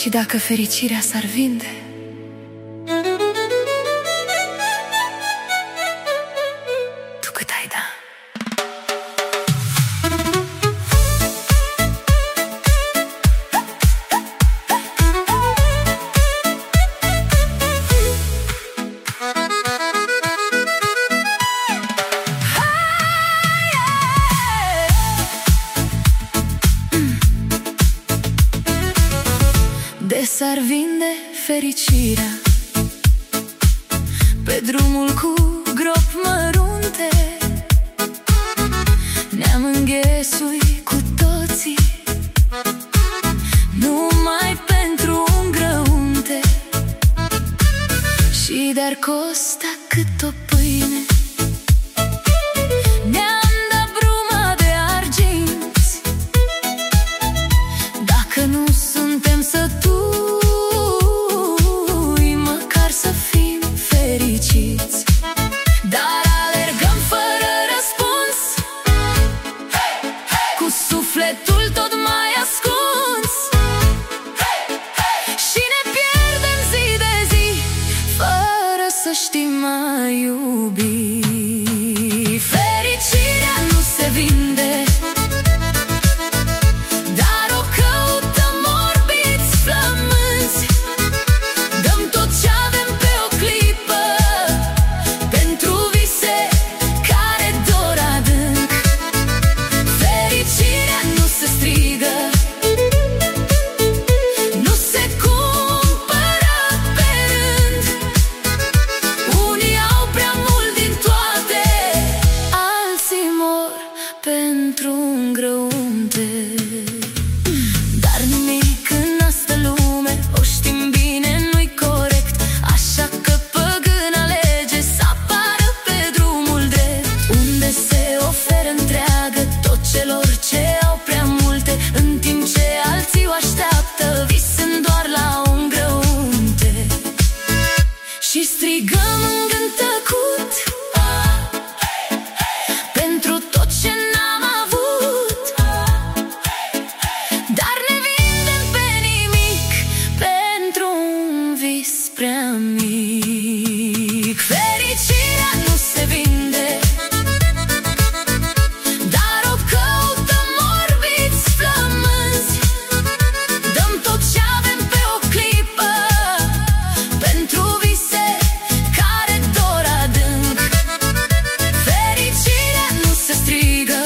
Și dacă fericirea s-ar vinde, tu cât ai da? De s-ar vinde fericirea pe drumul cu gropi mărunte, ne-am înghesuit cu toții numai pentru un grăunte. Și de-ar costa cât o pâine, ne-am dat bruma de arginți. Dacă nu suntem sătui, măcar să fim fericiți. Dar alergăm fără răspuns, cu sufletul tot mai ascuns, și ne pierdem zi de zi, fără să știm mai iubi. Fericirea nu se vinde, dar o căutăm orbiți flămânzi. Dăm tot ce avem pe o clipă pentru vise care dor adânc. Fericirea nu se strigă, nu se cumpără pe rând. Unii au prea mult din toate, alții mor pentru un grăunte. Dar nimic în asta lume, o știm bine, nu-i corect. Așa că păgân alege să apară pe drumul drept, unde se oferă întreagă tot celor ce au prea multe, în timp ce alții o așteaptă visând doar la un grăunte. Și strigăm în gând tăcut pentru tot ce n-am avut, dar ne vindem pe nimic pentru un vis prea mic. Fericirea nu se vinde, dar o căutăm orbiți flămânzi. Dăm tot ce avem pe o clipă pentru vise care dor adânc. Fericirea nu se strigă,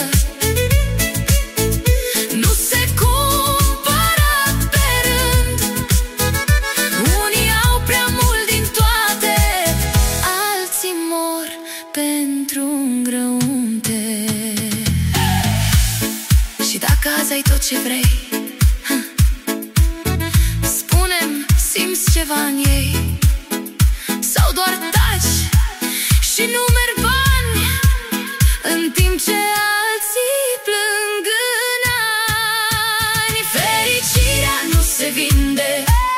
nu se cumpără pe rând. Unii au prea mult din toate, alții mor pentru un grăunte. Și dacă azi ai tot ce vrei, spune-mi, simți ceva în ei? Sau doar taci și numeri bani, în timp ce alții plâng în ani? Fericirea nu se vinde,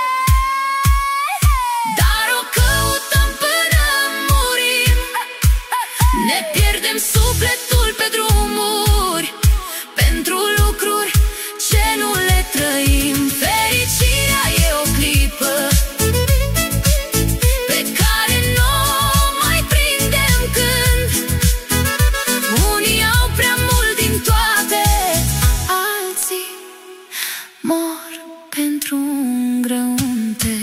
dar o căutăm până murim. Ne pierdem sufletul pe drumuri pentru lucruri ce nu le trăim. Fericirea e o clipă pe care nu mai prindem când. Unii au prea mult din toate, alții mor pentru un grăunte.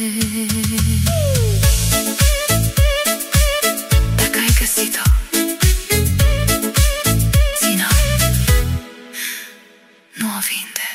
Dacă ai găsit-o, ține-o, nu o vinde.